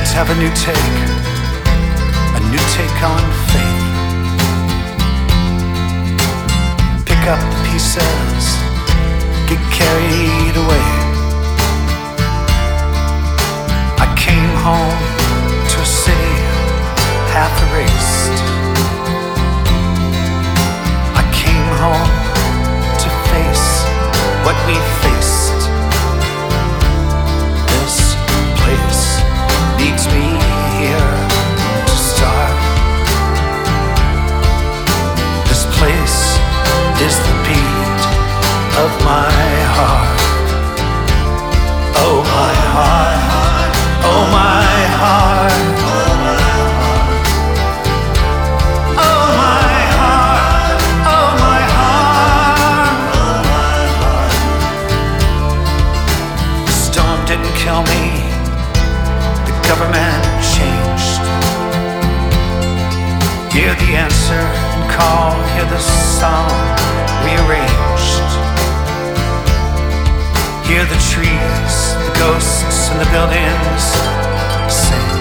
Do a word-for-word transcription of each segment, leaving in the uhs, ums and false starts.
Let's have a new take, a new take on faith. Pick up the pieces, get carried away. I came home to a city half erased. I came home to face what we faced. This place needs me here to start. This place is the beat of my heart. Oh my heart, oh my heart, oh my heart, oh my heart, oh my heart, oh my heart. The storm didn't kill me, the government changed. Hear the answer and call, hear the song rearranged. Hear the trees, the ghosts and the buildings sing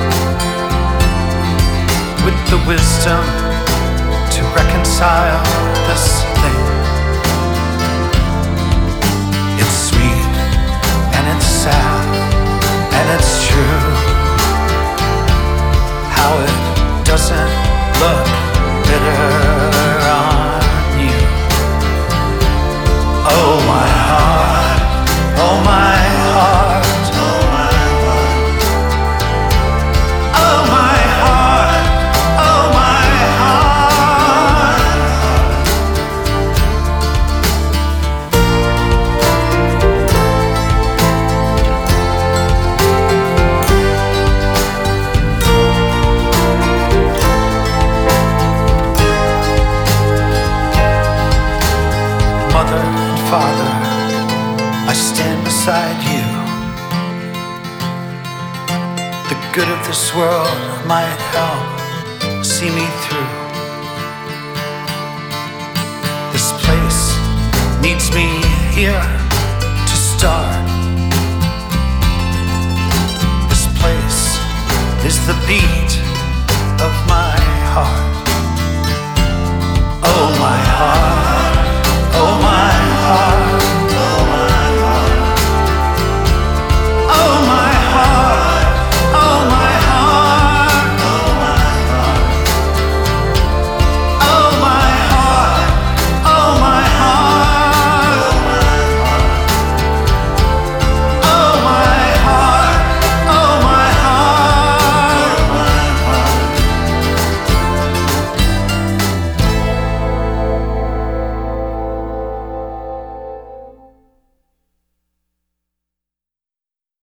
with the wisdom to reconcile this thing. It's sweet and it's sad and it's true how it doesn't look bitter on you. Oh my heart, oh my heart, oh my heart, oh my heart, oh my heart. Mother and father, I stand beside you. The good of this world might help see me through. This place needs me here to start. This place is the beat of my heart.